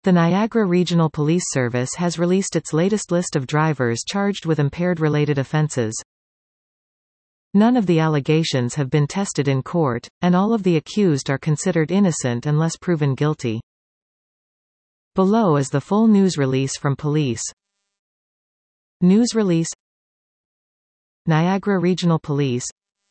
The Niagara Regional Police Service has released its latest list of drivers charged with impaired-related offences. None of the allegations have been tested in court, and all of the accused are considered innocent unless proven guilty. Below is the full news release from police. News release. Niagara Regional Police.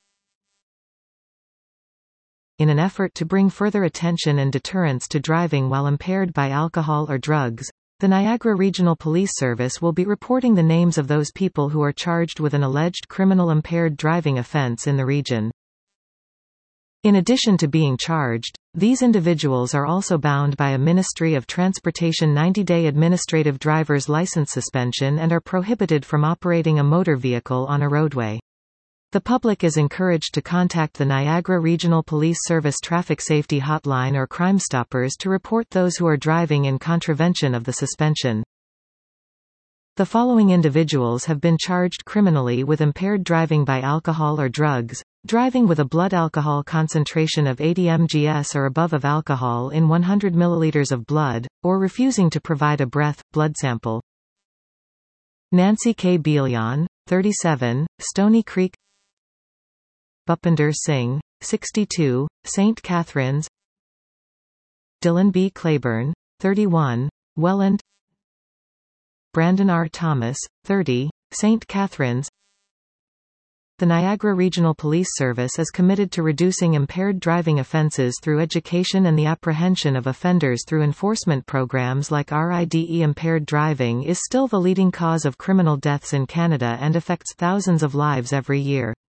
In an effort to bring further attention and deterrence to driving while impaired by alcohol or drugs, the Niagara Regional Police Service will be reporting the names of those people who are charged with an alleged criminal impaired driving offense in the region. In addition to being charged, these individuals are also bound by a Ministry of Transportation 90-day administrative driver's license suspension and are prohibited from operating a motor vehicle on a roadway. The public is encouraged to contact the Niagara Regional Police Service Traffic Safety Hotline or Crime Stoppers to report those who are driving in contravention of the suspension. The following individuals have been charged criminally with impaired driving by alcohol or drugs: driving with a blood alcohol concentration of 80 mgs or above of alcohol in 100 ml of blood, or refusing to provide a blood sample. Nancy K. Beelion, 37, Stony Creek. Bhupinder Singh, 62, St. Catharines. Dylan B. Claiborne, 31, Welland. Brandon R. Thomas, 30, St. Catharines. The Niagara Regional Police Service is committed to reducing impaired driving offences through education and the apprehension of offenders through enforcement programs like RIDE. Impaired driving is still the leading cause of criminal deaths in Canada and affects thousands of lives every year.